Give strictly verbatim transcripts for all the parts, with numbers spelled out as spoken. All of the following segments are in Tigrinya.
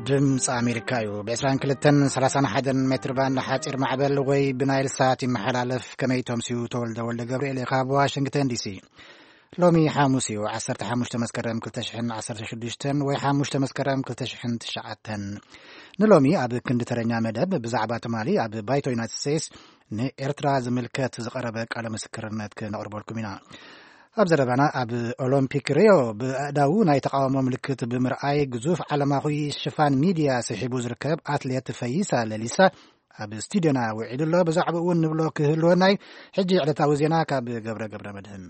ድምጽ አሜሪካ እዩ በ22 ሰላሳ ሓደ ሜትር ባንድ ሓፂር ማዕበል ወይ ብናይል ሳት ይመሓላለፍ ከመይቶም ሲዩ ተወልደ ወልደ ገብርኤል ካብ ዋሽንግተን ዲሲ ሎሚ ሐሙስ እዩ ዓሰርተ ሓሙሽተ መስከረም ክልተ ሽሕን ዓሰርተ ሽዱሽተ ወይ ሓሙሽተ መስከረም ክልተ ሽሕን ትሽዓተ ንሎሚ ኣብ ክንዲ ተረኛ መደብ ብዛዕባ ትማሊ ኣብ ባይቶ ዩናይትድ ስቴትስ ንኤርትራ ዝምልከት ዝቀረበ ቃለ ምስክርነት ክነቅርበልኩም ኢና ኣብ ዘረባና ኣብ ኦሎምፒክ ሪዮ ብኣዳው ናይ ተቃውሞ ምልክት ብምርኣይ ግዙፍ ዓለማዊ ሽፋን ሚድያ ስሒቡ ዝርከብ ኣትሌት ፈይሳ ለሊሳ ኣብ ስቱድዮና ውዒሉ ኣሎ ብዛዕባ እውን ንብሎ ክህልወናይ ሕጂ ዕለታዊ ዜና ካብ ገብረ ገብረ መድህን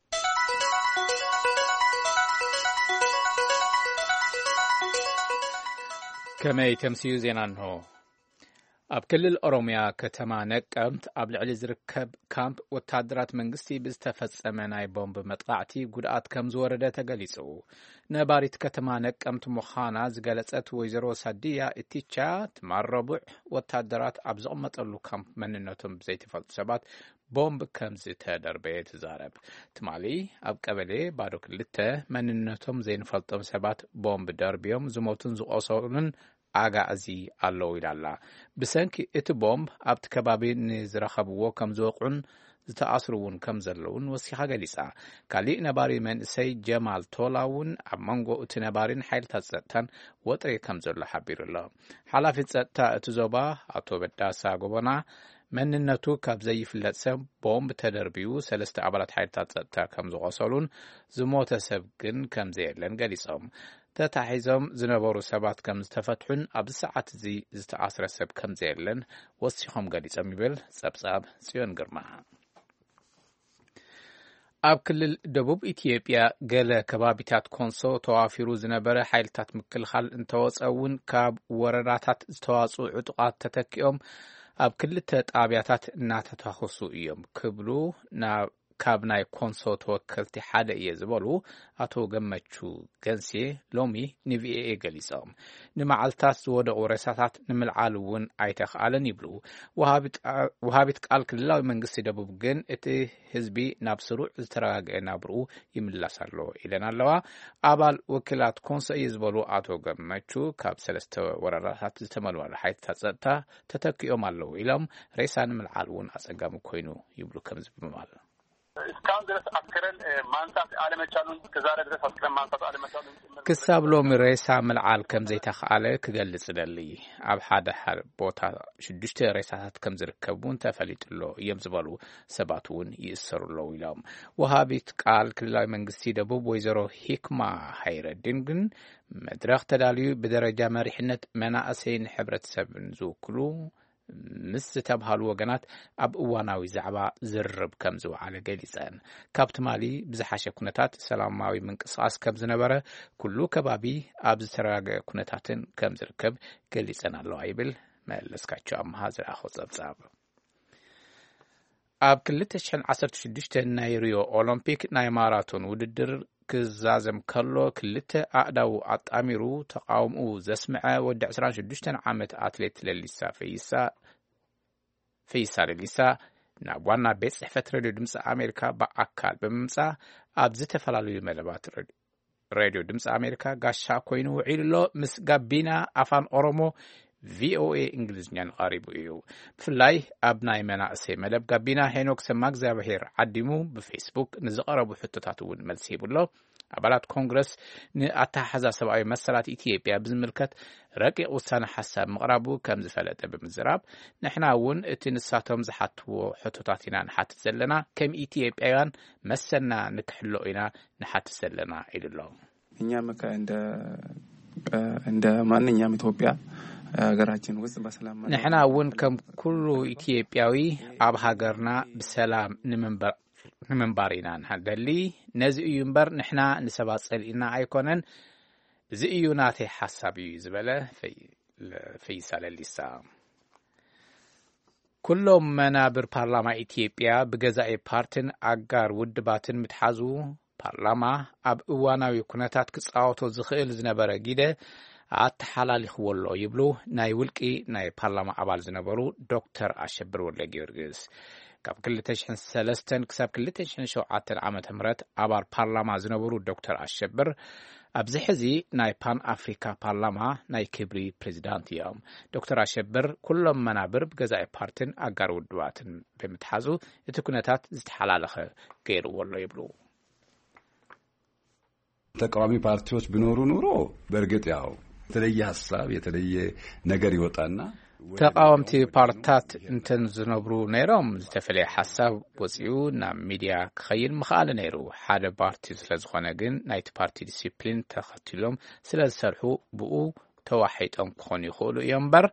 ከመይ ተምሲዩ ዜና እንሆ ኣብ ክልል ኦሮሚያ ከተማ ነቀምት ኣብ ልዕሊ ዝርከብ ካምፕ ወታደራት መንግስቲ ብዝተፈጸመ ናይ ቦምብ መጥቃዕቲ ጉድኣት ከም ዝወረደ ተገሊጹ ነባሪት ከተማ ነቀምት ምዃና ዝገለጸት ወይዘሮ ሳድያ እቲቻ ትማረቡዕ ወታደራት ኣብ ዝቕመጠሉ ካምፕ መንነቶም ብዘይተፈልጡ ሰባት ቦምብ ከም ዝተደርበየ ትዛረብ ትማሊ ኣብ ቀበሌ ባዶ ክልተ መንነቶም ዘይንፈልጦም ሰባት ቦምብ ደርብዮም ዝሞቱን ዝቆሰሉን ኣጋዚ ኣለው ኢላላ ብሰንኪ እቲ ቦምብ ኣብቲ ከባቢ ንዝረኸብዎ ከም ዝወቁን ዝተኣስሩውን ከም ዘለውን ወሲኻ ገሊጻ ካሊእ ነባሪ መንእሰይ ጀማል ቶላውን ኣብ መንጎ እቲ ነባሪን ሓይልታት ፀጥታን ወጥሪ ከም ዘሎ ሓቢሩ ኣሎ ሓላፊ ፀጥታ እቲ ዞባ ኣቶ በዳሳ ጎበና መንነቱ ካብ ዘይፍለጥ ሰብ ቦምብ ተደርቢዩ ሰለስተ ኣባላት ሓይልታት ፀጥታ ከም ዝቆሰሉን ዝሞተ ሰብ ግን ከም ዘየለን ገሊጾም ተታሒዞም ዝነበሩ ሰባት ከም ዝተፈትሑን ኣብ ሰዓት እዚ ዝተኣስረ ሰብ ከም ዘየለን ወሲኾም ገሊጾም ይብል ጸብጻብ ጽዮን ግርማ ኣብ ክልል ደቡብ ኢትዮጵያ ገለ ከባቢታት ኮንሶ ተዋፊሩ ዝነበረ ሓይልታት ምክልኻል እንተወፀውን ካብ ወረዳታት ዝተዋጽኡ ዕጡቃት ተተኪኦም ኣብ ክልተ ጣብያታት እናተታኸሱ እዮም ክብሉ ናብ ካብ ናይ ኮንሶ ተወከልቲ ሓደ እየ ዝበሉ ኣቶ ገመቹ ገንሴ ሎሚ ንቪኤኤ ገሊጾም ንመዓልታት ዝወደቑ ሬሳታት ንምልዓል እውን ኣይተኽኣለን ይብሉ ወሃቢት ቃል ክልላዊ መንግስቲ ደቡብ ግን እቲ ህዝቢ ናብ ስሩዕ ዝተረጋግአ ናብርኡ ይምላስ ኣሎ ኢለን ኣለዋ ኣባል ወኪላት ኮንሶ እየ ዝበሉ ኣቶ ገመቹ ካብ ሰለስተ ወረዳታት ዝተመልመሉ ሓይልታት ፀጥታ ተተኪኦም ኣለዉ ኢሎም ሬሳ ንምልዓል እውን ኣፀጋሚ ኮይኑ ይብሉ ከም ዝብምማል እስካሁን ድረስ አስከረን ማንሳት አለመቻሉን ከዛሬ ድረስ አስከረን ማንሳት አለመቻሉን ክሳብ ሎሚ ሬሳ ምልዓል ከም ዘይተኸኣለ ክገልጽ ደሊ ኣብ ሓደ ቦታ ሽዱሽተ ሬሳታት ከም ዝርከቡን ተፈሊጡሎ እዮም ዝበሉ ሰባት እውን ይእሰሩሎ ኢሎም ወሃቢት ቃል ክልላዊ መንግስቲ ደቡብ ወይዘሮ ሂክማ ሃይረዲን ግን መድረኽ ተዳልዩ ብደረጃ መሪሕነት መናእሰይን ሕብረተሰብን ዝውክሉ ምስ ዝተብሃሉ ወገናት ኣብ እዋናዊ ዛዕባ ዝርብ ከም ዝወዓለ ገሊጸን ካብ ትማሊ ብዝሓሸ ኩነታት ሰላማዊ ምንቅስቃስ ከም ዝነበረ ኩሉ ከባቢ ኣብ ዝተረጋገአ ኩነታትን ከም ዝርከብ ገሊጸን ኣለዋ ይብል መለስካቸው ኣምሃ ዝኣኸ ጸብጻብ ኣብ ክልተ ሽሕን ዓሰርተ ሽዱሽተ ናይ ሪዮ ኦሎምፒክ ናይ ማራቶን ውድድር ክዛዘም ከሎ ክልተ ኣእዳው ኣጣሚሩ ተቃውምኡ ዘስምዐ ወዲ عشرين وستة ዓመት ኣትሌት ለሊሳ ፈይሳ ፈይሳ ለሊሳ ናብ ዋና ቤት ጽሕፈት ሬድዮ ድምፂ ኣሜሪካ በኣካል ብምምጻእ ኣብ ዝተፈላለዩ መደባት ሬድዮ ድምፂ ኣሜሪካ ጋሻ ኮይኑ ውዒሉሎ ምስ ጋቢና ኣፋን ኦሮሞ ቪኦኤ እንግሊዝኛን ቀሪቡ እዩ ብፍላይ ኣብ ናይ መናእሰይ መደብ ጋቢና ሄኖክ ሰማግዛብሄር ዓዲሙ ብፌስቡክ ንዝቀረቡ ሕቶታት እውን መልሲ ይብሎ ኣባላት ኮንግረስ ንኣተሓሓዛ ሰብኣዊ መሰላት ኢትዮጵያ ብዝምልከት ረቂቕ ውሳነ ሓሳብ ምቕራቡ ከም ዝፈለጠ ብምዝራብ ንሕና እውን እቲ ንሳቶም ዝሓትዎ ሕቶታት ኢና ንሓትት ዘለና ከም ኢትዮጵያውያን መሰና ንክሕሎ ኢና ንሓትት ዘለና ኢሉሎ እኛም እንደ እንደ ማንኛውም ኢትዮጵያ ሀገራችን ውስጥ በሰላም ንሕና እውን ከም ኩሉ ኢትዮጵያዊ ኣብ ሃገርና ብሰላም ንምንበር ንምንባር ኢና ንሓደሊ ነዚ እዩ እምበር ንሕና ንሰባት ፀሊእና ኣይኮነን እዚ እዩ ናተይ ሓሳብ እዩ ዝበለ ፈይሳ ለሊሳ ኩሎም መናብር ፓርላማ ኢትዮጵያ ብገዛኢ ፓርቲን ኣጋር ውድባትን ምትሓዙ ፓርላማ ኣብ እዋናዊ ኩነታት ክጻወቶ ዝኽእል ዝነበረ ጊደ ኣተሓላሊኽዎሎ ይብሉ ናይ ውልቂ ናይ ፓርላማ ኣባል ዝነበሩ ዶክተር ኣሸብር ወልደ ጊዮርጊስ ካብ ክልተ ሽሕን ሰለስተን ክሳብ ክልተ ሽሕን ሸውዓተ ዓመተ ምህረት ኣባል ፓርላማ ዝነበሩ ዶክተር ኣሸብር ኣብዚ ሕዚ ናይ ፓን ኣፍሪካ ፓርላማ ናይ ክብሪ ፕሬዚዳንት እዮም ዶክተር ኣሸብር ኩሎም መናብር ብገዛኢ ፓርቲን ኣጋር ውድባትን ብምትሓዙ እቲ ኩነታት ዝተሓላለኸ ገይርዎ ኣሎ ይብሉ ተቃዋሚ ፓርቲዎች ቢኖሩ ኑሮ በርግጥ ያው የተለየ ሐሳብ የተለየ ነገር ይወጣና ተቃዋምቲ ፓርቲታት እንተን ዝነብሩ ነይሮም ዝተፈለየ ሐሳብ ወፂኡ ናብ ሚድያ ክኸይድ ምኽኣል ነይሩ ሓደ ፓርቲ ስለዝኾነ ግን ናይቲ ፓርቲ ዲሲፕሊን ተኸቲሎም ስለዝሰርሑ ብኡ ተዋሒጦም ክኾኑ ይኽእሉ እዮም በር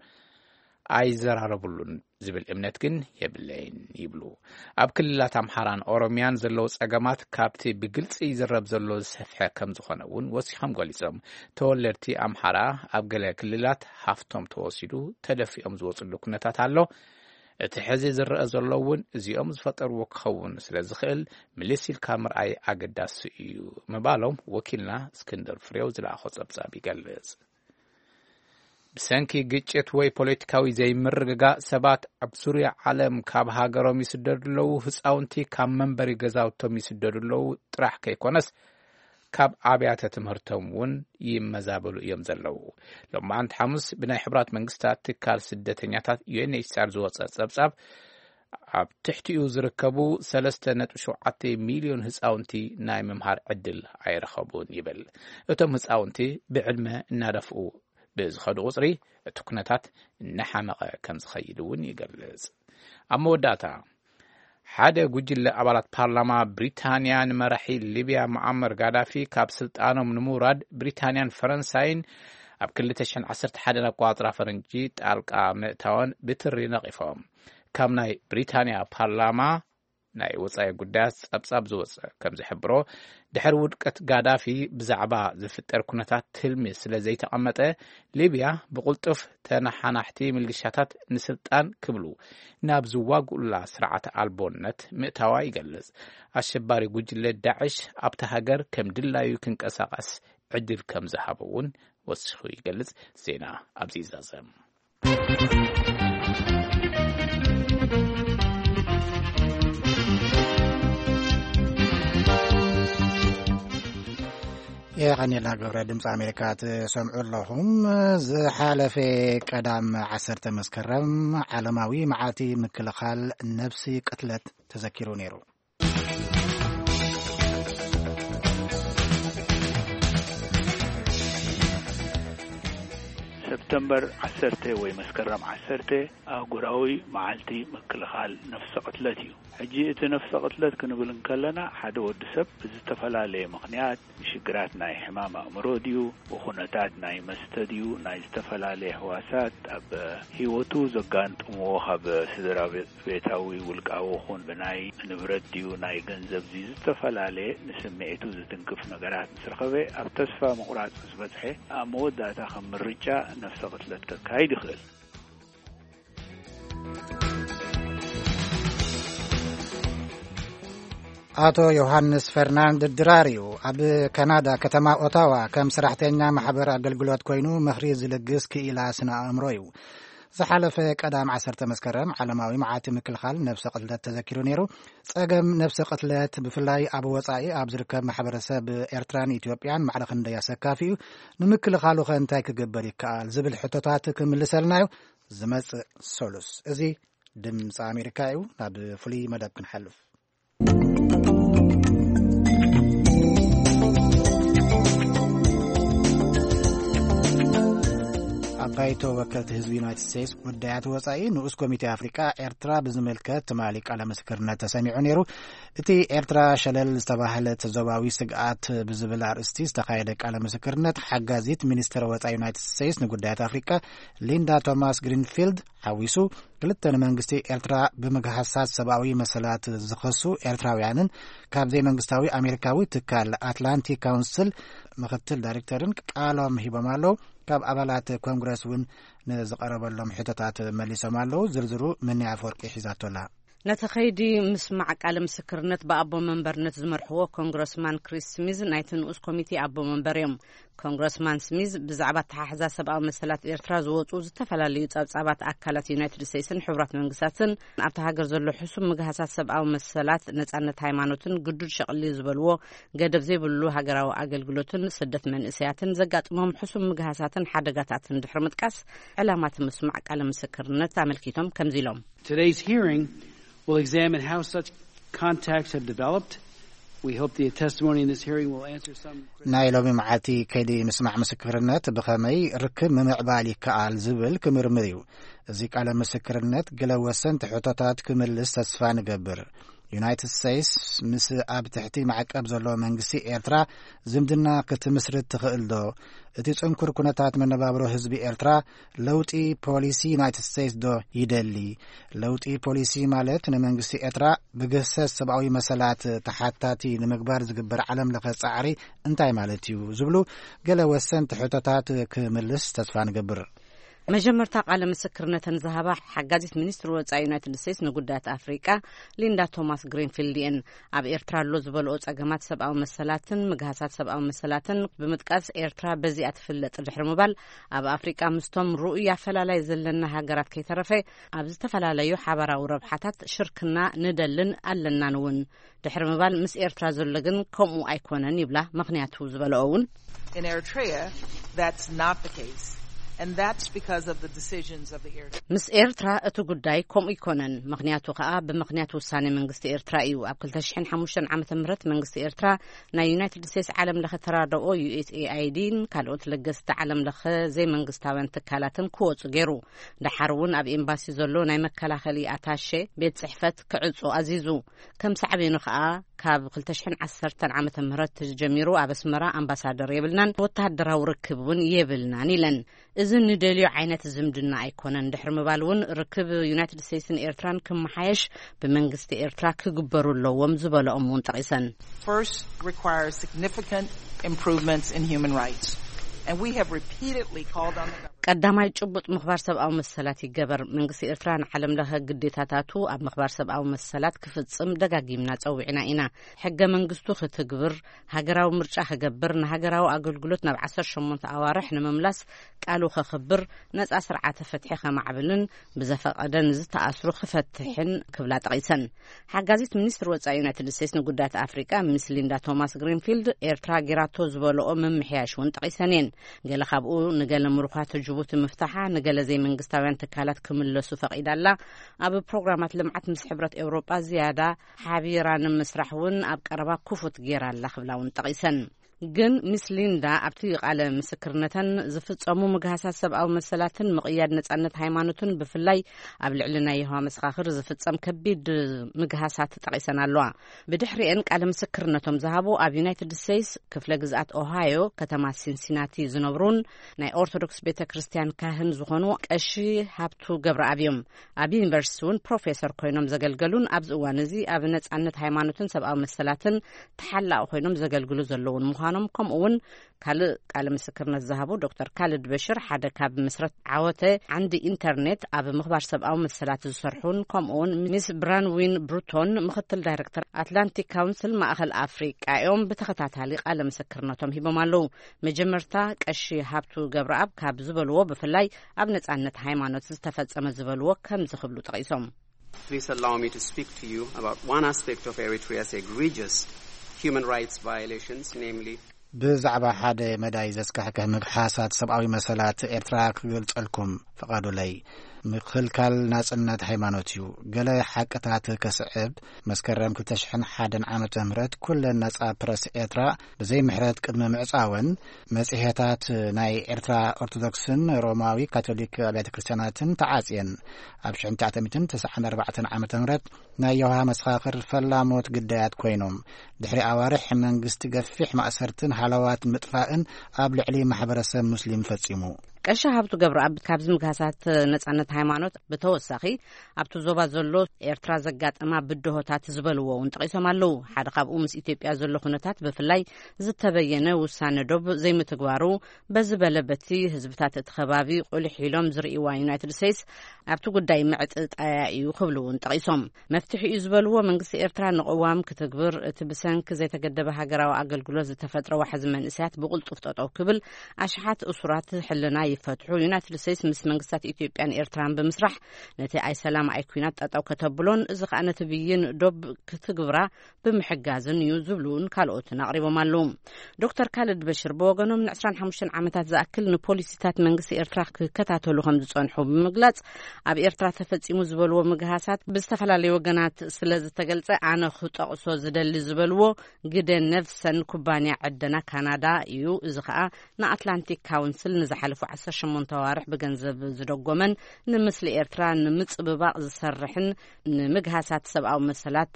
ኣይዘራረቡሉን ዝብል እምነት ግን የብለይን ይብሉ ኣብ ክልላት ኣምሓራን ኦሮሚያን ዘለው ጸገማት ካብቲ ብግልጽ ይዝረብ ዘሎ ዝሰፍሐ ከም ዝኾነ እውን ወሲኾም ገሊጾም ተወለድቲ ኣምሓራ ኣብ ገለ ክልላት ሃፍቶም ተወሲዱ ተደፊኦም ዝወፅሉ ኩነታት ኣሎ እቲ ሕዚ ዝረአ ዘሎ እውን እዚኦም ዝፈጠርዎ ክኸውን ስለ ዝኽእል ምልሲልካ ምርኣይ ኣገዳሲ እዩ ምባሎም ወኪልና እስክንድር ፍሬው ዝለኣኾ ጸብጻብ ይገልጽ ብሰንኪ ግጭት ወይ ፖለቲካዊ ዘይምርግጋ ሰባት ኣብ ዙርያ ዓለም ካብ ሃገሮም ይስደዱለው ህፃውንቲ ካብ መንበሪ ገዛውቶም ይስደዱለው ጥራሕ ከይኮነስ ካብ ኣብያተ ትምህርቶም እውን ይመዛበሉ እዮም ዘለው ሎማዓንቲ ሐሙስ ብናይ ሕብራት መንግስታት ትካል ስደተኛታት ዩኤንኤችሲአር ዝወፀ ጸብጻብ ኣብ ትሕቲኡ ዝርከቡ ሰለስተ ነጥቢ ሸውዓተ ሚልዮን ህፃውንቲ ናይ ምምሃር ዕድል ኣይረኸቡን ይብል እቶም ህፃውንቲ ብዕድመ እናደፍኡ ብዝኸዱ ቁጽሪ እቲ ኩነታት እናሓመቐ ከም ዝኸይድ እውን ይገልጽ ኣብ መወዳእታ ሓደ ጉጅለ ኣባላት ፓርላማ ብሪታንያ ንመራሒ ሊብያ ሙዓመር ጋዳፊ ካብ ስልጣኖም ንምውራድ ብሪታንያን ፈረንሳይን ኣብ ክልተ ሽሕን ዓሰርተ ሓደን ኣቆጻጽራ ፈረንጂ ጣልቃ ምእታወን ብትሪ ነቒፎም ካብ ናይ ብሪታንያ ፓርላማ ናይ ወጻኢ ጉዳያት ጸብጻብ ዝወፀ ከም ዝሕብሮ ድሕሪ ውድቀት ጋዳፊ ብዛዕባ ዝፍጠር ኩነታት ትልሚ ስለ ዘይተቐመጠ ሊብያ ብቁልጡፍ ተናሓናሕቲ ምልግሻታት ንስልጣን ክብሉ ናብ ዝዋግኡላ ስርዓተ ኣልቦነት ምእታዋ ይገልጽ ኣሸባሪ ጉጅለ ዳዕሽ ኣብቲ ሃገር ከም ድላዩ ክንቀሳቀስ ዕድል ከም ዝሃበ እውን ወሲኹ ይገልጽ ዜና ኣብዚ ይዛዘም የቀኒላ ገብረ ድምጽ አሜሪካ ተሰምዑ ለሁም ዝሓለፈ ቀዳም ዓሰርተ መስከረም ዓለማዊ መዓልቲ ምክልኻል ነፍሲ ቅትለት ተዘኪሩ ነይሩ سبتمبر عسرته ወይ መስከረም عسرته አህጉራዊ መዓልቲ ምክልኻል ነፍሲ ቅትለት እዩ ሕጂ እቲ ነፍሲ ቅትለት ክንብል እንከለና ሓደ ወዲ ሰብ ብዝተፈላለየ ምኽንያት ሽግራት ናይ ሕማም ኣእምሮ ድዩ ወኹነታት ናይ መስተ ድዩ ናይ ዝተፈላለዩ ህዋሳት ኣብ ህይወቱ ዘጋንጥምዎ ካብ ስድራ ቤታዊ ውልቃዊ ኹን ብናይ ንብረት ድዩ ናይ ገንዘብ ድዩ ዝተፈላለዩ ንስምዒቱ ዝትንክፍ ነገራት ምስረኸበ ኣብ ተስፋ ምቑራጽ ዝበጽሐ ኣብ መወዳእታ ከም ምርጫ ነፍሲ ቅትለት ተካሂድ ይኽእል አቶ ዮሐንስ ፈርናንድ ድራሪዮ ኣብ ካናዳ ከተማ ኦታዋ ከም ስራሕተኛ ማሕበር አገልግሎት ኮይኑ ምኽሪ ዝልግስ ክኢላ ስነ አእምሮ እዩ ዝሓለፈ ቀዳም ዓሰርተ መስከረም ዓለማዊ መዓልቲ ምክልኻል ነፍሲ ቅትለት ተዘኪሩ ነይሩ ጸገም ነፍሲ ቅትለት ብፍላይ ኣብ ወጻኢ ኣብ ዝርከብ ማሕበረሰብ ኤርትራን ኢትዮጵያን ማዕረኽ እንደያሰካፊዩ ንምክልኻሉ ከንታይ ክግበር ይከኣል ዝብል ሕቶታት ክምልሰልናዮ ዝመጽእ ሶሉስ እዚ ድምፂ አሜሪካ እዩ ናብ ፍሉይ መደብ ክንሓልፍ ባይቶ ወከልት ህዝቢ ዩናይትድ ስቴትስ ጉዳያት ወጻኢ ንኡስ ኮሚቴ አፍሪካ ኤርትራ ብዝመልከት ትማሊ ቃለ ምስክርነት ተሰሚዑ ነይሩ እቲ ኤርትራ ሸለል ዝተባህለ ተዘባዊ ስግኣት ብዝብል አርእስቲ ዝተካየደ ቃለ ምስክርነት ሓጋዚት ሚኒስትር ወጻኢ ዩናይትድ ስቴትስ ንጉዳያት አፍሪካ ሊንዳ ቶማስ ግሪንፊልድ ሓዊሱ ክልተ መንግስቲ ኤርትራ ብምግሓሳት ሰብአዊ መሰላት ዝኸሱ ኤርትራውያንን ካብ ዘይመንግስታዊ አሜሪካዊ ትካል አትላንቲክ ካውንስል ምክትል ዳይሬክተርን ቃሎም ሂቦም ኣለው ካብ አባላት ኮንግረስ ውን ንዝቀረበሎም ሕቶታት መሊሶም ኣለው ዝርዝሩ ምን ያፈርቂ ሒዛቶላ نتخيدي مسمع قال مسكرنت بأبو منبرنت زمرحوه كونغرسمان كريس سميز نايتن أوس كوميتي أبو منبريم كونغرسمان سميز بزعبات تححزا سبعة مسلات إرتراز وطوز تفلالي تابعات أكالات يونايتد ستيتسن حبرات منقساتن أبتها قرزلو حسوم مقهاسات سبعة مسلات نتعنت هايمانوتن قدود شغلي زبلوه قدف زي بلو هقراو أقل قلوتن سدت من إسياتن زقات مهم حسوم مقهاساتن حدقاتاتن دحرمت كاس علامات مسمع قال مسكرنت تعمل كيتم كمزيلهم. Today's hearing will examine how such contacts have developed. We hope the testimony in this hearing will answer some. نايلومي معاتي كيدي مسمع مسكرنت بخمي ركب ممعبالي كعال زبل كمرمريو زيك على مسكرنت قلوسن تحطاتات كملس تسفان قبر يونايتد ستيتس مس اب تحتي معقب زلو منغسي إرترا زمدنا كتمسرت تخيلدو اتي صنكر كنتات من بابرو حزبي إرترا لوطي بوليسي يونايتد ستيتس دو يدلي لوطي بوليسي مالت نمنغسي إرترا بغسس سبعوي مسالات تحتاتي نمغبار زغبر عالم لخ صعري انتاي مالتيو زبلو قال وسن تحطاتات كملس تسفان قبر مجمرتا قال مسكرنتن ذهبا حجازت منستر وصاي يونايتد ستيتس نغدات افريقيا ليندا توماس غرينفيلدين اب ايرترا لوزبل اوصغمات سبعه مسلاتن مغاسات سبعه مسلاتن بمتقاس ايرترا بزيات فلت دحر موبال اب افريقيا مستم رؤيا فلالاي زلنا هاغرات كيترفه اب زتفلالايو حبراو ربحاتات شركنا ندلن علنا نون دحر موبال مس ايرترا زلغن كومو ايكونن يبلا مغنياتو زبلون. In Eritrea that's not the case. And that's because of the decisions of the Eritrea. مس إيرترا أتو قداي كوم إيكونن مغنياتو قاء بمغنياتو ساني منغست إيرترائيو أبكل تشحن حموشن عام تمرت منغست إيرترا نا يونايتد ستيتس عالم لخ ترادو يو اس اي اي دين كالوت لغست عالم لخ زي منغستاوان تكالاتن كوص غيرو دحرون اب امباسي زلو ناي مكلاخلي اتاشي بيت صحفت كعصو عزيزو كم صعبين قاء كاب قلتشحن عسرتن عام تمرت جميرو أبسمرا أمباسادر يبلنان وتهدراو ركبون يبلنان لن إذن ندليو عينات زمدنا أيكونن دحر مبالون ركب يونايتد ستيتس إيرتران كم محايش بمنغست إيرترا كجبروا اللوم زبالة أمون تقيسن. First requires significant improvements in human rights. And we have repeatedly called on the government. قداماي ጭቡጥ مخبار سبعው መሰላት ይገበር መንግስት ኤርትራን ዓለም ለኸ ግዴታታቱ ኣብ مخبار ሰብአው መሰላት ክፍጽም ደጋጊምና ጸውዕና ኢና ሕገ መንግስቱ ክትግብር ሃገራዊ ምርጫ ክገብር ንሃገራዊ አገልግሎት ናብ ዓሰርተ ሸሞንተ ኣዋርሕ ንምምላስ ቃሉ ክኽብር ነጻ ስርዓተ ፈትሒ ከማዕብልን ብዘፈቀደን ዝተኣስሩ ክፈትሕን ክብላ ጠቂሰን ሓጋዚት ሚኒስትር ወጻኢ ዩናይትድ ስቴትስ ንጉዳያት ኣፍሪቃ ሚስ ሊንዳ ቶማስ ግሪንፊልድ ኤርትራ ጌራቶ ዝበልኦ መምሕያሽ ውን ጠቂሰንን ገለ ካብኡ ንገለ ምሩኻት ጅቡቲ መፍታሓ ንገለ ዘይ መንግስታውያን ተካላት ክምለሱ ፈቂዳላ ኣብ ፕሮግራማት ልምዓት ምስ ሕብረት ኤውሮጳ ዝያዳ ሓቢራን መስራሕውን ኣብ ቀረባ ኩፉት ጌራላ ክብላውን ጠቂሰን ግን ሚስ ሊንዳ ኣብቲ ቃለ ምስክርነተን ዝፍጸሙ ምግሃሳት ሰብአዊ መሰላትን ምቕያድ ነጻነት ሃይማኖትን ብፍላይ ኣብ ልዕልና ይሃ መስኻኽር ዝፍጸም ከቢድ ምግሃሳት ጠቂሰን ኣለዋ ብድሕሪአን ቃለ ምስክርነቶም ዝሃቡ ኣብ ዩናይትድ ስቴትስ ክፍለ ግዝኣት ኦሃዮ ከተማ ሲንሲናቲ ዝነብሩን ናይ ኦርቶዶክስ ቤተ ክርስቲያን ካህን ዝኾኑ ቀሺ ሃብቱ ገብረኣብዮም ኣብ ዩኒቨርሲቲ ውን ፕሮፌሰር ኮይኖም ዘገልገሉን ኣብ እዋን እዚ ኣብ ነጻነት ሃይማኖትን ሰብአዊ መሰላትን ተሓላቕ ኮይኖም ዘገልግሉ ዘለውን ምዃኖም ከምኡውን ካልእ ቃለ ምስክርነት ዝሃቡ ዶክተር ካልድ በሽር ሓደ ካብ መስረት ዓወተ ዓንዲ ኢንተርኔት ኣብ ምኽባር ሰብአዊ መሰላት ዝሰርሑን ከምኡውን ሚስ ብራንዊን ብሩቶን ምክትል ዳይሬክተር አትላንቲክ ካውንስል ማእኸል ኣፍሪቃ እዮም ብተኸታታሊ ቃለ ምስክርነቶም ሂቦም ኣለዉ መጀመርታ ቀሺ ሃብቱ ገብረኣብ ካብ ዝበልዎ ብፍላይ ኣብ ነጻነት ሃይማኖት ዝተፈጸመ ዝበልዎ ከም ዝኽብሉ ጠቂሶም Please allow me to speak to you about one aspect of Eritrea's egregious human rights violations, namely ብዛዕባ ሓደ መዳይ ዘስካሕከ ምግሓሳት ሰብአዊ መሰላት ኤርትራ ክገልጸልኩም ፈቃዱለይ ምክልካል ናጽነት ሃይማኖት እዩ ገለ ሓቅታት ከስዕብ መስከረም ክልተ ሺህ ወሓደ ዓመተ ምህረት ኩለን ነጻ ፕረስ ኤርትራ ብዘይ ምሕረት ቅድመ ምዕጻወን መጽሔታት ናይ ኤርትራ ኦርቶዶክስን ሮማዊ ካቶሊክ አብያተ ክርስቲያናትን ተዓጽየን ኣብ ሺህ ዘጠኝ መቶ ተስዓን ኣርባዕተ ዓመተ ምህረት ናይ የውሃ መስኻኽር ፈላሞት ግዳያት ኮይኖም ድሕሪ ኣዋርሕ መንግስቲ ገፊሕ ማእሰርትን ሓለዋት ምጥፋእን ኣብ ልዕሊ ማሕበረሰብ ሙስሊም ፈጺሙ ቀሻ ሀብቱ ገብረ አብ ካብዝ ምግሃሳት ነጻነት ሃይማኖት በተወሳኺ ኣብቲ ዞባ ዘሎ ኤርትራ ዘጋጠማ ብድሆታት ዝበልዎውን ጠቂሶም ኣለው። ሓደ ካብኡ ምስ ኢትዮጵያ ዘሎ ኩነታት ብፍላይ ዝተበየነ ውሳነ ዶብ ዘይምትግባሩ በዝበለበቲ ህዝብታት እቲ ከባቢ ቁልሕ ኢሎም ዝርእይዋ ዩናይትድ ስቴትስ ኣብቲ ጉዳይ ምዕጥጣያ እዩ ክብሉውን ጠቂሶም መፍትሒ እዩ ዝበልዎ መንግስቲ ኤርትራ ንቅዋም ክትግብር እቲ ብሰንኪ ዘይተገደበ ሃገራዊ ኣገልግሎት ዝተፈጥረ ዋሕዚ መንእስያት ብቁልጡፍ ጠጠው ክብል ኣሽሓት እሱራት ሕልና ይፈትሑ ዩናይትድ ስቴትስ ምስ መንግስታት ኢትዮጵያን ኤርትራን ብምስራሕ ነቲ ኣይ ሰላም ኣይ ኩናት ጠጠው ከተብሎን እዚ ከዓ ነቲ ብይን ዶብ ክትግብራ ብምሕጋዝን እዩ ዝብሉን ካልኦትን ኣቅሪቦም ኣለው። ዶክተር ካልድ በሽር ብወገኖም ን25 ዓመታት ዝኣክል ንፖሊሲታት መንግስቲ ኤርትራ ክከታተሉ ከም ዝጸንሑ ብምግላጽ ኣብ ኤርትራ ተፈጺሙ ዝበልዎ ምግሃሳት ብዝተፈላለዩ ወገናት ስለ ዝተገልጸ ኣነ ክጠቕሶ ዝደሊ ዝበልዎ ግደ ነፍሰን ኩባንያ ዕደና ካናዳ እዩ። እዚ ከዓ ንኣትላንቲክ ካውንስል ንዝሓለፉ ዓሰርተ ሸሞንተ ዋርሕ ብገንዘብ ዝደጎመን ንምስሊ ኤርትራ ንምጽብባቕ ዝሰርሕን ንምግሃሳት ሰብኣዊ መሰላት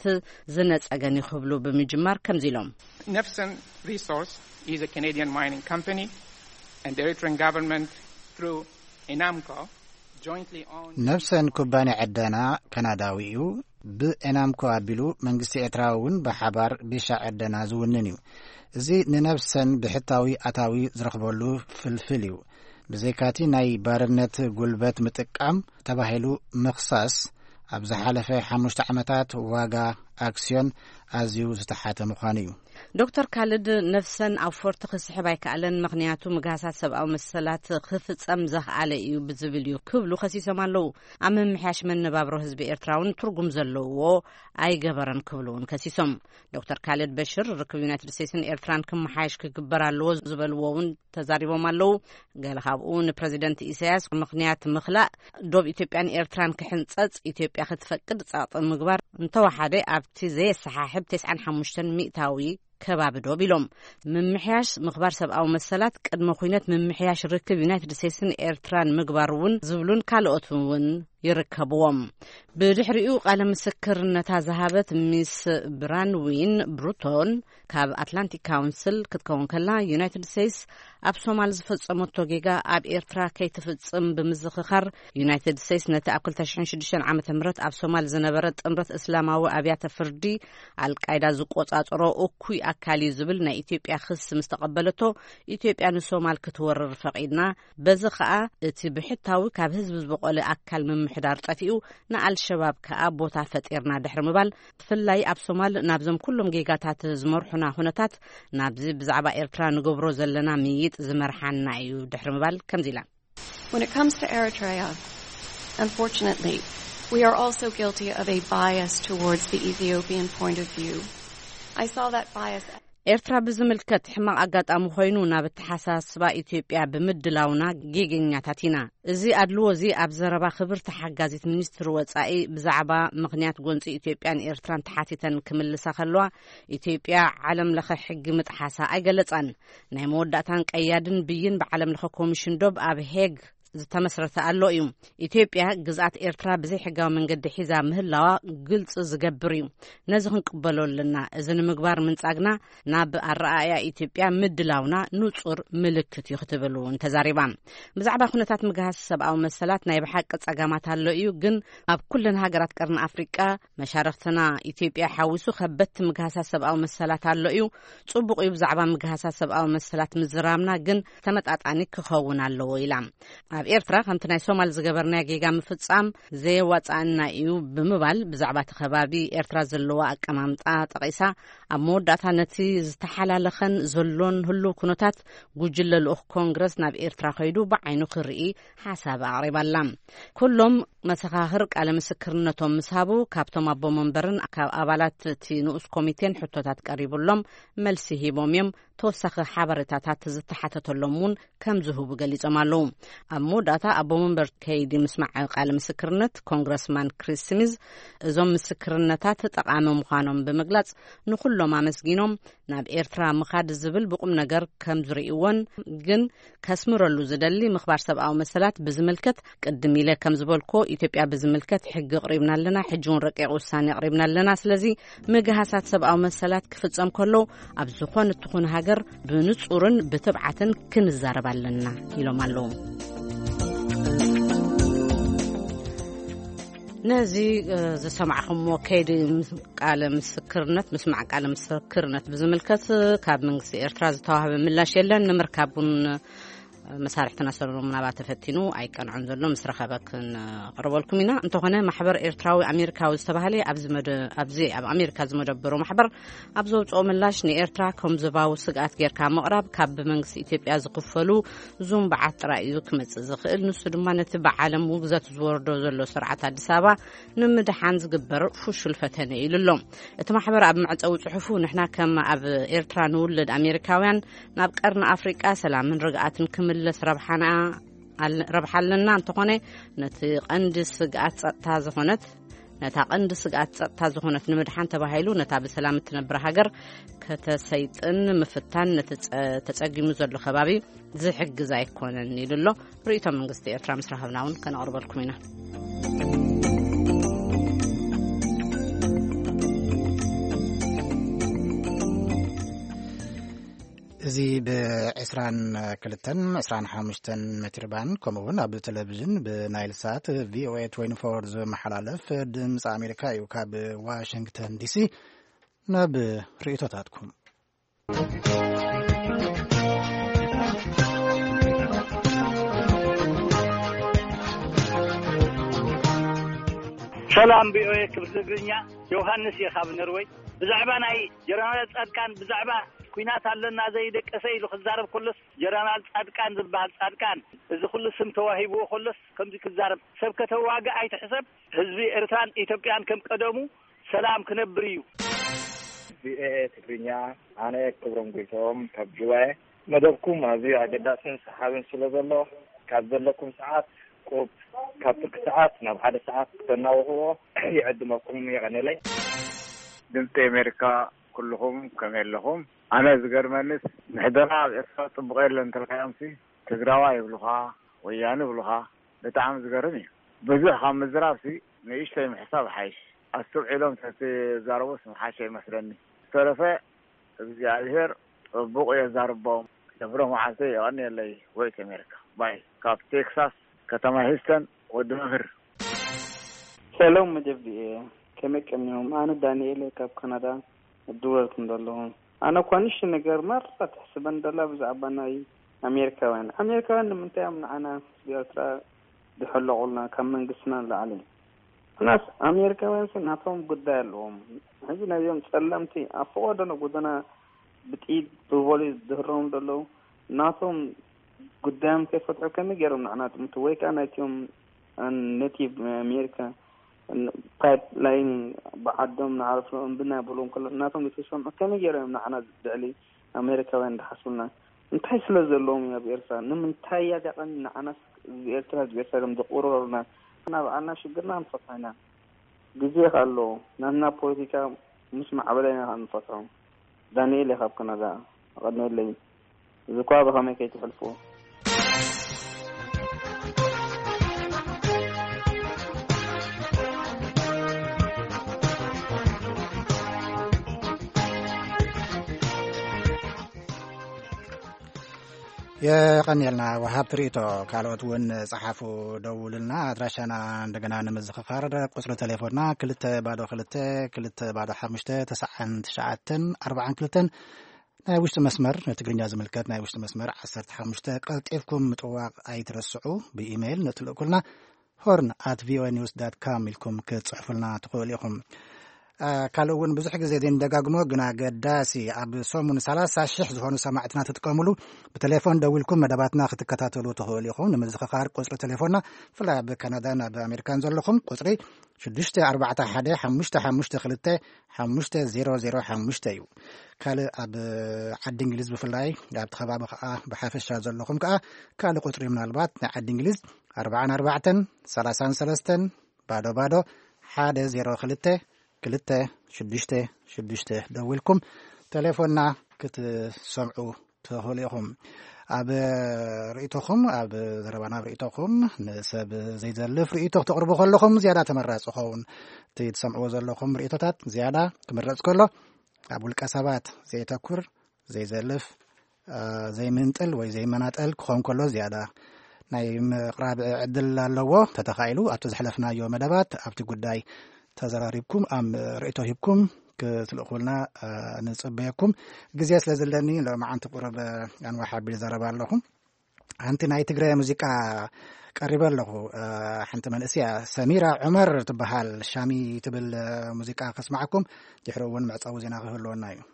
ዝነጸገን ይኽብሉ ብምጅማር ከምዚ ኢሎም Nefsen Resource is a Canadian mining company and the Eritrean government through Enamco jointly owned ነፍሰን ኩባንያ ዕደና ካናዳዊ እዩ ብኤናምኮ ኣቢሉ መንግስቲ ኤርትራውን ብሓባር ቢሻ ዕደና ዝውንን እዩ። እዚ ንነፍሰን ብሕታዊ ኣታዊ ዝረኽበሉ ፍልፍል እዩ። ብዘይካቲ ናይ ባርነት ጉልበት ምጥቃም ተባሂሉ ምኽሳስ ኣብ ዝሓለፈ ሓሙሽተ ዓመታት ዋጋ ኣክስዮን ኣዝዩ ዝተሓተ ምዃኑ እዩ። ዶክተር ካልድ ነፍሰን ኣብ ፎርቲ ክስሕብ ኣይከኣለን ምክንያቱ ምግሃሳት ሰብኣዊ መሰላት ክፍጸም ዘኽኣለ እዩ ብዝብል እዩ ክብሉ ከሲሶም ኣለው። ኣብ ምምሕያሽ መነባብሮ ህዝቢ ኤርትራውን ትርጉም ዘለዎ ኣይገበረን ክብሉውን ከሲሶም ዶክተር ካልድ በሽር ርክብ ዩናይትድ ስቴትስን ኤርትራን ክመሓየሽ ክግበር ኣለዎ ዝበልዎውን ተዛሪቦም ኣለው። ገለ ካብኡ ንፕሬዚደንት ኢሳያስ ምክንያት ምኽላእ ዶብ ኢትዮጵያን ኤርትራን ክሕንጸጽ ኢትዮጵያ ክትፈቅድ ጸቕጢ ምግባር እንተወሓደ ኣብቲ ዘየሰሓሕብ ተስዓን ሓሙሽተን ሚእታዊ ከባቢ ዶብ ኢሎም ምምሕያሽ ምኽባር ሰብኣዊ መሰላት ቅድመ ኩነት ምምሕያሽ ርክብ ዩናይትድ ስቴትስን ኤርትራን ምግባር እውን ዝብሉን ካልኦትን እውን ይርከብዎም። ብድሕሪኡ ቃለ ምስክርነታ ዝሃበት ሚስ ብራንዊን ብሩቶን ካብ ኣትላንቲክ ካውንስል ክትከውን ከላ ዩናይትድ ስቴትስ ኣብ ሶማል ዝፈጸመቶ ጌጋ ኣብ ኤርትራ ከይትፍጽም ብምዝኽኻር ዩናይትድ ስቴትስ ነቲ ኣብ ክልተ ሽሕን ሽዱሽተን ዓመተ ምህረት ኣብ ሶማል ዝነበረ ጥምረት እስላማዊ ኣብያተ ፍርዲ ኣልቃይዳ ዝቆጻጽሮ እኩይ ኣካል እዩ ዝብል ናይ ኢትዮጵያ ክስ ምስ ተቐበለቶ ኢትዮጵያ ንሶማል ክትወርር ፈቒድና በዚ ከዓ እቲ ብሕታዊ ካብ ህዝቢ ዝበቆለ ኣካል ምምሕዳር ጠፊኡ ንኣልሸባብ ከዓ ቦታ ፈጢርና ድሕሪ ምባል ብፍላይ ኣብ ሶማል ናብዞም ኩሎም ጌጋታት ዝመርሑና ኩነታት ናብዚ ብዛዕባ ኤርትራ ንገብሮ ዘለና ምይጥ ዝመርሓና እዩ ድሕሪ ምባል ከምዚ ኢላ When it comes to Eritrea, unfortunately, we are also guilty of a bias towards the Ethiopian point of view. I saw that bias ኤርትራ ብዝምልከት ሕማቅ ኣጋጣሚ ኮይኑ ናብ ተሓሳስባ ኢትዮጵያ ብምድላውና ጌገኛታት ኢና። እዚ ኣድልዎ እዚ ኣብ ዘረባ ክብርቲ ሓጋዚት ሚኒስትር ወጻኢ ብዛዕባ ምክንያት ጎንፂ ኢትዮጵያን ኤርትራን ተሓቲተን ክምልሳ ከለዋ ኢትዮጵያ ዓለም ለኸ ሕጊ ምጥሓሳ ኣይገለጻን። ናይ መወዳእታን ቀያድን ብይን ብዓለም ለኸ ኮሚሽን ዶብ ኣብ ሄግ ዝተመስረተ ኣሎ እዩ። ኢትዮጵያ ግዛት ኤርትራ ብዘይ ሕጋዊ መንገዲ ሒዛ ምህላዋ ግልጽ ዝገብር እዩ። ነዚ ክንቅበሎ ኣለና። እዚ ንምግባር ምንጻግና ናብ ኣረኣያ ኢትዮጵያ ምድላውና ንጹር ምልክት እዩ ክትብል እውን ተዛሪባ። ብዛዕባ ኩነታት ምግሃስ ሰብኣዊ መሰላት ናይ ብሓቂ ጸጋማት ኣሎ እዩ። ግን ኣብ ኩለን ሃገራት ቀርኒ ኣፍሪቃ መሻርክትና ኢትዮጵያ ሓዊሱ ከበድቲ ምግሃሳት ሰብኣዊ መሰላት ኣሎ እዩ። ጽቡቕ እዩ ብዛዕባ ምግሃሳት ሰብኣዊ መሰላት ምዝራምና ግን ተመጣጣኒ ክኸውን ኣለዎ ኢላ። ኣብ ኤርትራ ከምቲ ናይ ሶማል ዝገበርና ጌጋ ምፍጻም ዘየዋጻእና እዩ ብምባል ብዛዕባ እቲ ከባቢ ኤርትራ ዘለዋ ኣቀማምጣ ጠቂሳ ኣብ መወዳእታ ነቲ ዝተሓላለኸን ዘሎን ህሉ ኩነታት ጉጅለ ልኡኽ ኮንግረስ ናብ ኤርትራ ከይዱ ብዓይኑ ክርኢ ሓሳብ ኣቕሪባላ። ኩሎም መሰኻኽር ቃለ ምስክርነቶም ምስሃቡ ካብቶም ኣቦ መንበርን ካብ ኣባላት እቲ ንኡስ ኮሚቴን ሕቶታት ቀሪቡሎም መልሲ ሂቦም እዮም ተወሳኺ ሓበሬታታት ዝተሓተተሎም እውን ከም ዝህቡ ገሊጾም ኣለዉ። ኣብ መወዳእታ ኣቦ መንበር ከይዲ ምስማዕ ቃለ ምስክርነት ኮንግረስማን ክሪስ ስሚዝ እዞም ምስክርነታት ጠቃሚ ምዃኖም ብምግላጽ ንኩሎም ኣመስጊኖም ናብ ኤርትራ ምኻድ ዝብል ብቁም ነገር ከም ዝርእይዎን ግን ከስምረሉ ዝደሊ ምኽባር ሰብኣዊ መሰላት ብዝምልከት ቅድም ኢለ ከም ዝበልኮ ኢትዮጵያ ብዝምልከት ሕጊ ቅሪብና ኣለና ሕጂ እውን ረቂቕ ውሳኔ ቅሪብና ኣለና ስለዚ ምግሃሳት ሰብኣዊ መሰላት ክፍጸም ከሎ ኣብ ዝኾነ እትኹን ሃገር ብንጹርን ብትብዓትን ክንዛረብ ኣለና ኢሎም ኣለዉ። نزي زسمعهم وكيد قال مسكرنت مسمع قال مسكرنت بزملكت كاب منغسي إيرترا زتوهب ملاش يلن نمركابون مسارح تناسلوا منابات فتنو أي كان عندنا مسرخبك قربوا لكم هنا أنتوا هنا محبر إيرتراوي أمريكا واستبهلي أبز مد أبزي أب أمريكا زمدبروا محبر أبزوج أملاش ني إيرترا كم زباو سقات غير كمقرب كاب منغس إثيوبيا زقفلو زوم بعت رأيو كمص زخيل نسو دما نتبع عالم وبزات زوردو زلو سرعة أديس أبابا نمدحان زغبر فوش الفتنه يللهم اتمحبر أب معصو صحفو نحنا كما أب إيرترا نولد أمريكاويان ناب قرن أفريقيا سلام من رجعات كم لس ربحنا ربح لنا انتقني نتي قند سقات تازخونت نتا قند سقات تازخونت نمدحان تباهيلو نتا بسلام تنبر هاجر كتسيطن مفتان نتتصقيمو زلو خبابي زي حق زي كونن يللو ريتو منغستي إيرترا مسرحبناون كنقرب لكم هنا زي بعسران كلتن عسران حامشتن متربان كمون أبو تلفزيون بنايل سات في او اي أربعة وعشرين محلالف دمس أمريكا يوكا بواشنطن دي سي ناب رئيتاتكم سلام بي او اي كبرتغنيا يوحنس يخاب نروي بزعبا ناي جرانال صادقان بزعبا كوينات علنا زي دقسي لو خزارب كلس جرانال صادقان زبال صادقان اذا كل سم تواهيبو كلس كمزي كزارب سبكته واغا اي تحسب حزبي ارتان ايثيوبيان كم قدمو سلام كنبريو في اي تكرينيا انا كبرم بيتهم تبجوا مدبكم ازي اجداسن صحابن سلازلو كازلكم ساعات كوب كابك ساعات ناب حدا ساعات تناوهو يعد مقوم يعني لي دمت امريكا كلهم كمل لهم أنا زجر منس نحضرها إسقاط بغير لنتلقيامسي تجراوا يبلغها وياني بلغها بتعامل زجرني بزح خام زرافسي نعيش في حساب حيش السبع لهم تسي زاروس محاشي مثلني ثلاثة زيادهر بقية زاربهم تفرهم عسي أني اللي ويت أمريكا باي كاب تكساس كتما هيستن ودمهر سلام مجبدي كم كم يوم أنا دانييل كاب كندا الدول كندلهم أنا كونش نجار مرة تحسبن دلا بزعبناي أمريكا وين أمريكا وين من تام أنا بيطلع بحلو قلنا كم من قسنا لعلي ناس أمريكا وين سناتهم قدالهم هجنا يوم سلمتي أفودنا قدنا بتيد بولي ظهرهم دلو ناتهم قدام كيف فترة كم يجرون معنا متويك أنا يوم نتي أمريكا قاعد لاين بعدهم نعرف لهم بنا بلون كل الناتهم يتسون كم يجرون معنا دعلي أمريكا وين حصلنا انتهي سلزلهم يا بيرسا نم انتهي يا جعلنا أنا بيرسا بيرسا لهم دقورنا أنا أنا شجرنا نفتحنا جزيه قالوا نحن بوليتيكا مش معبلنا هنفتحهم دانييل يخاف كندا غدنا اللي زكوا بهم كي تحلفوا يا قنيلنا وهاب تريتو كالوت ون صحافو دولنا ادراشنا عندنا نمزخخار قصر تليفوننا كلت بعد خلت كلت بعد حمشته تسعة تسعة أربعة كلتن ناي وشت مسمر تقرنيا زملكات ناي وشت مسمر عشرة حمشته قلطيفكم متواق اي ترسعوا بايميل نتلقلنا horn at v o news dot com لكم كتصحفلنا تقوليكم كالون بزح ጊዜ دين دغاغمو غنا قداسي اب سومون ثلاثة شح زሆኑ سماعتنا تتقملو بتليفون دولكم مدباتنا ክትከታተሉ تخول يخون نمزخخار قصر تليفوننا فلا بكندا بامريكان زلكم قصري ستة أربعة واحد خمسة خمسة خمسة خمسة صفر صفر خمسة يو كال اب عد انجليز بفلاي اب تخباب بحافش زلكم كا كال قصري من البات عد انجليز أربعة أربعة ثلاثة ثلاثة بادو بادو واحد صفر خمسة كلته شدشته شدشته دولكم تليفوننا كتسمعوا تهوليهم اب رئيتكم اب زربانا رئيتكم نسب زي زلف رئيتو تقربوا كلكم زياده تمرص خون تسمعوا زلكم رئيتات زياده تمرص كله ابو القسبات زي تكر زي زلف زي منطل ወይ زي مناطل كون كله زياده ናይ ምቅራብ ዕድል ኣለዎ ተተኻኢሉ ኣብቲ ዝሕለፍናዮ መደባት ኣብቲ ጉዳይ ተዘራሪብኩም ኣብ ርእቶ ሂብኩም ክትልእኹልና ንፅበየኩም ግዜ ስለ ዘለኒ ሎማዓንቲ ቁርብ ኣንዋ ሓቢል ዘረባ ኣለኹ ሓንቲ ናይ ትግራይ ሙዚቃ ቀሪበ ኣለኹ ሓንቲ መንእስያ ሰሚራ ዑመር ትበሃል ሻሚ ትብል ሙዚቃ ከስማዓኩም ድሕሪ እውን መዕፀዊ ዜና ክህልወና እዩ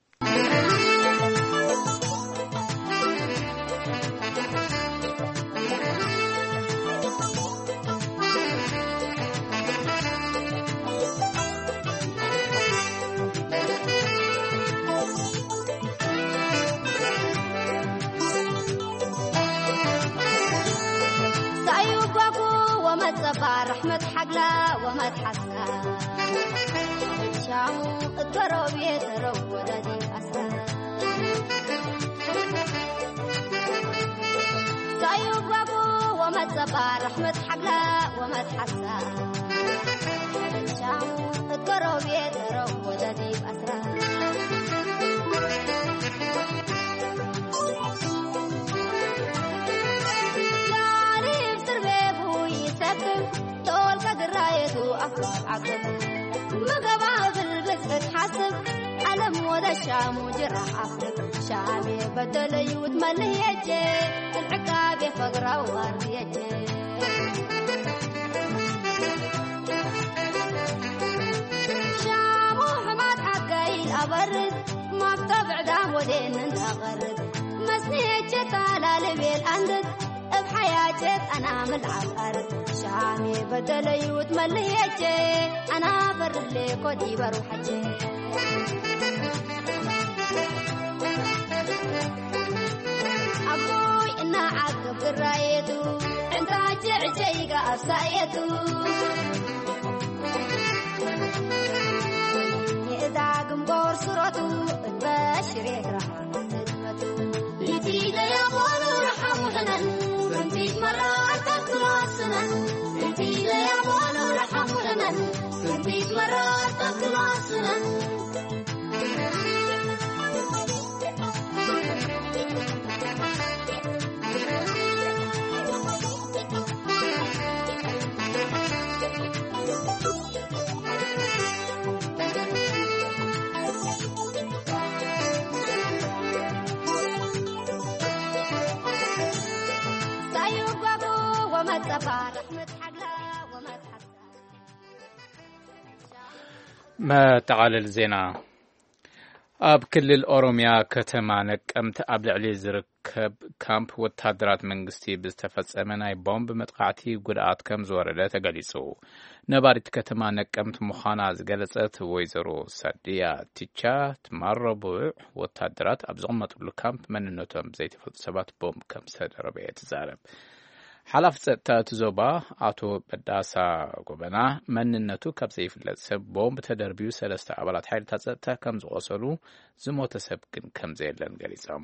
رحمة حقلا وما تحسنا شامو الضرب يترب ولدي أسرى سايوب بابو وما تبع رحمة حقلا وما تحسنا شامو الضرب يترب ولدي أسرى مقبع بالبسرة حسب علم وذا الشام وجرح أفرق شامي بدل يود ملي يجي العقاب فقرة وورد يجي شام وحماد حقايل أبرد ما بطبع دام ودين انت غرد مسني يجي على لبيل أندد بحياتك أنا ملعب أرض شامي بدل يود مليجي أنا برد لك ودي بروح أجي أبوي إنا عقب قرايتو عند راجع جيقة أفسايتو إذا قم قور صورتو تباشر يقرح خدمتو يتيجا يا بولو رحمو حنن سنتيك مرات تكلاسنا سنتيك يا بولو رحمو لنا سنتيك مرات تكلاسنا ما تعالى الزنا أب كل الأوروميا كتما نقمت أب لعلي زركب كامب وتحضرات منغستي بستفص أمناي بومب متقعتي قدعات كم زوردة تقليسو نبارت كتما نقمت مخاناز قلصت ويزرو سادية تيتشا تمربو وتحضرات أبزغمت الكامب من النوتم زيت فلسبات بومب كم سدربية تزارب حلف ጸጥታ ዞባ አቶ በዳሳ ጎበና መንነቱ ካብ ዘይፍለጥ ሰብ ቦምብ ተደርቢዩ ሰለስተ አባላት ኃይል ጸጥታ ከም ዝቆሰሉ ዝሞተ ሰብ ግን ከም ዘየለን ገሊጾም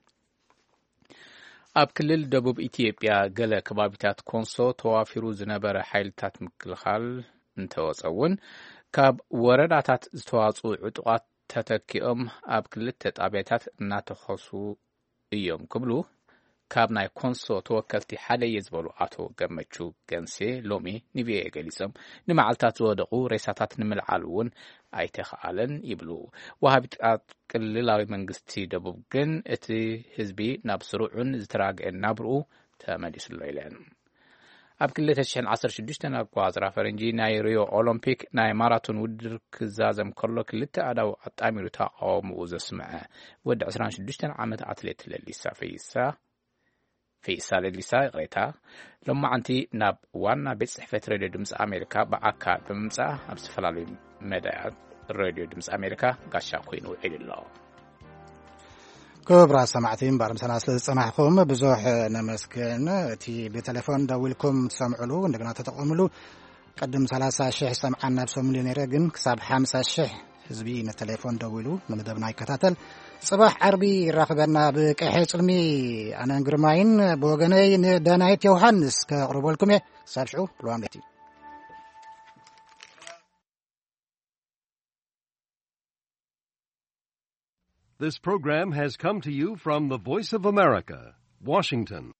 ኣብ ክልል ደቡብ ኢትዮጵያ ገለ ከባቢታት ኮንሶ ተዋፊሩ ዝነበረ ኃይልታት ምክልኻል እንተወጸውን ካብ ወረዳታት ዝተዋጹ ዕጡቃት ተተኪኦም ኣብ ክልል ተጣቢያታት እናተኸሱ እዮም ክብሉ ካብ ናይ ኮንሶ ተወከልቲ ሓደ የዝበሉ አቶ ገመቹ ገንሴ ሎሚ ንቪኤ ገሊጾም ንመዓልታት ዝወደቁ ሬሳታት ንምልዓል እውን ኣይተኸኣለን ይብሉ ወሃቢታት ክልላዊ መንግስቲ ደቡብ ግን እቲ ህዝቢ ናብ ስሩዑን ዝተራግዐ ናብርኡ ተመሊሱሎ ኢለን ኣብ ክልል ሁለት ሺህ ዓሰርተ ሽዱሽተ ኣቋፅራ ፈረንጂ ናይ ሪዮ ኦሎምፒክ ናይ ማራቶን ውድድር ክዛዘም ከሎ ክልተ ኣዳው ኣጣሚሩ ተቃውምኡ ዘስምዐ ወዲ عشرين وستة ዓመት ኣትሌት ለሊሳ ፈይሳ فيصل لليسا غيتا لما عنتي ناب وانا بيت صحفة راديو دمس أمريكا بعكا بمسا أبسفلالي مدايات راديو دمس أمريكا قاشا خوينو إلي الله كبرى سمعتين بارم سناسل سمعكم بزوح نمسكن تي بتلفون داولكم تسمعلو عندنا تتقوملو قدم ثلاثة شح سمعنا بسو مليونير جن كسب خمسة شح حزبين التلفون داولو نمدبنا يكتاتل صباح عربي راقبنا بكحي صلمي أنا نقرماين بوغني دانايت يوحنس كقربوا لكم سابشعو لوان بيتي This program has come to you from the Voice of America, Washington.